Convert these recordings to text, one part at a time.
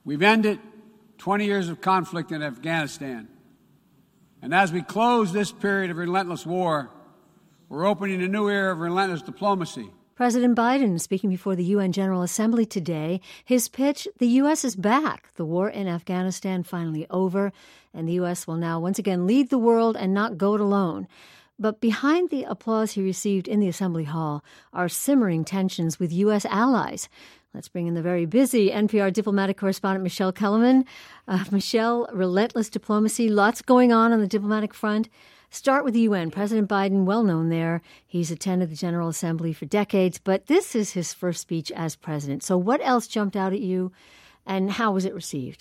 We've ended 20 years of conflict in Afghanistan. And as we close this period of relentless war, we're opening a new era of relentless diplomacy. President Biden speaking before the UN General Assembly today. His pitch, the U.S. is back. The war in Afghanistan finally over, and the U.S. will now once again lead the world and not go it alone. But behind the applause he received in the Assembly Hall are simmering tensions with U.S. allies. Let's bring in the very busy NPR diplomatic correspondent Michelle Kellerman. Michelle, relentless diplomacy, lots going on the diplomatic front. Start with the UN. President Biden, well known there. He's attended the General Assembly for decades, but this is his first speech as president. So what else jumped out at you, and how was it received?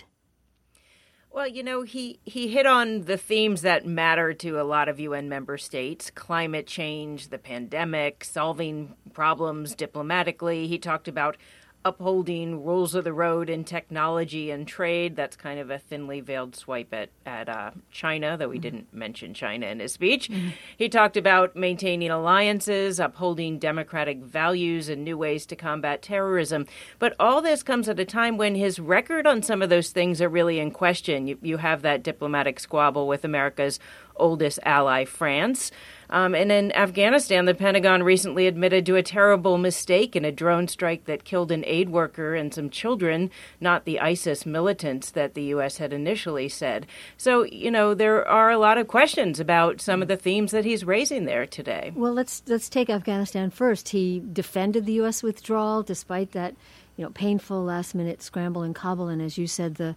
Well, you know, he hit on the themes that matter to a lot of UN member states: climate change, the pandemic, solving problems diplomatically. He talked about upholding rules of the road in technology and trade. That's kind of a thinly veiled swipe at China, though he didn't mention China in his speech. He talked about maintaining alliances, upholding democratic values, and new ways to combat terrorism. But all this comes at a time when his record on some of those things are really in question. You have that diplomatic squabble with America's oldest ally, France. And in Afghanistan, the Pentagon recently admitted to a terrible mistake in a drone strike that killed an aid worker and some children, not the ISIS militants that the U.S. had initially said. So, you know, there are a lot of questions about some of the themes that he's raising there today. Well, let's take Afghanistan first. He defended the U.S. withdrawal despite that, painful last-minute scramble in Kabul, and as you said, the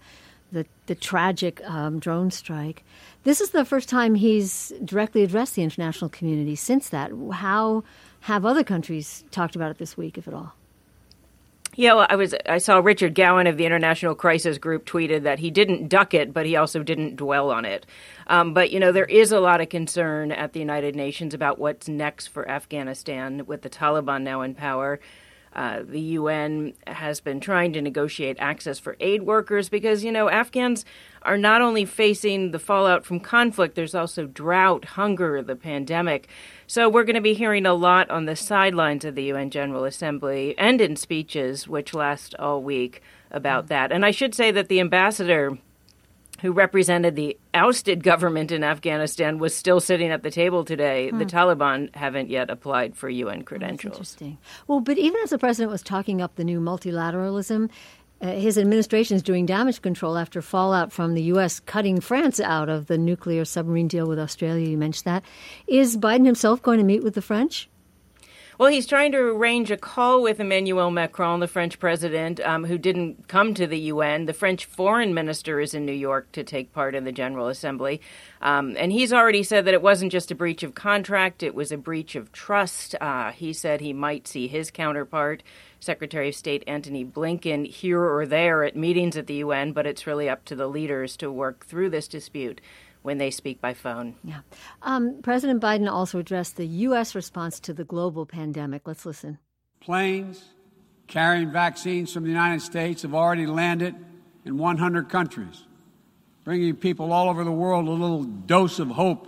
tragic drone strike. This is the first time he's directly addressed the international community since that. How have other countries talked about it this week, if at all? Yeah, well, I saw Richard Gowan of the International Crisis Group tweeted that he didn't duck it, but he also didn't dwell on it. But, there is a lot of concern at the United Nations about what's next for Afghanistan with the Taliban now in power. The UN has been trying to negotiate access for aid workers because, Afghans are not only facing the fallout from conflict, there's also drought, hunger, the pandemic. So we're going to be hearing a lot on the sidelines of the UN General Assembly and in speeches, which last all week, about that. And I should say that the ambassador who represented the ousted government in Afghanistan was still sitting at the table today. The Taliban haven't yet applied for UN credentials. That's interesting. Well, but even as the president was talking up the new multilateralism, his administration is doing damage control after fallout from the U.S. cutting France out of the nuclear submarine deal with Australia. You mentioned that. Is Biden himself going to meet with the French? Well, he's trying to arrange a call with Emmanuel Macron, the French president, who didn't come to the UN. The French foreign minister is in New York to take part in the General Assembly. And he's already said that it wasn't just a breach of contract, it was a breach of trust. He said he might see his counterpart, Secretary of State Antony Blinken, here or there at meetings at the UN, but it's really up to the leaders to work through this dispute when they speak by phone. Yeah. President Biden also addressed the U.S. response to the global pandemic. Let's listen. Planes carrying vaccines from the United States have already landed in 100 countries, bringing people all over the world a little dose of hope,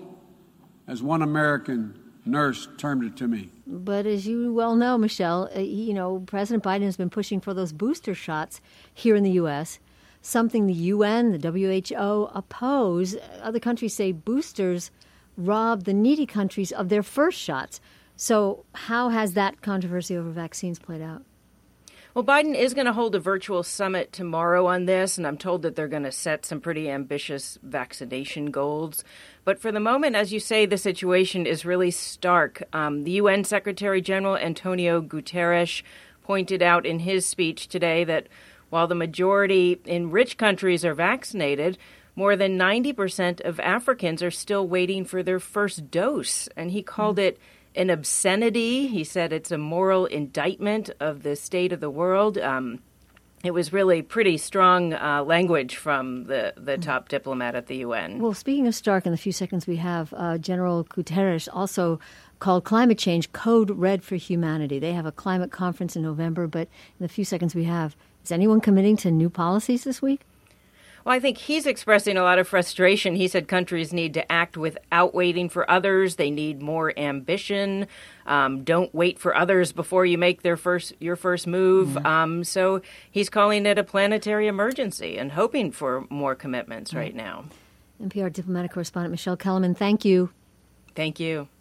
as one American nurse termed it to me. But as you well know, Michelle, President Biden has been pushing for those booster shots here in the U.S., something the UN, the WHO oppose. Other countries say boosters rob the needy countries of their first shots. So how has that controversy over vaccines played out? Well, Biden is going to hold a virtual summit tomorrow on this, and I'm told that they're going to set some pretty ambitious vaccination goals. But for the moment, as you say, the situation is really stark. The UN Secretary General Antonio Guterres pointed out in his speech today that while the majority in rich countries are vaccinated, more than 90% of Africans are still waiting for their first dose. And he called it an obscenity. He said it's a moral indictment of the state of the world. It was really pretty strong language from the top diplomat at the UN. Well, speaking of stark, in the few seconds we have, General Guterres also called climate change Code Red for Humanity. They have a climate conference in November, but in the few seconds we have, is anyone committing to new policies this week? Well, I think he's expressing a lot of frustration. He said countries need to act without waiting for others. They need more ambition. Don't wait for others before you make your first move. So he's calling it a planetary emergency and hoping for more commitments right now. NPR diplomatic correspondent Michelle Kellerman, thank you. Thank you.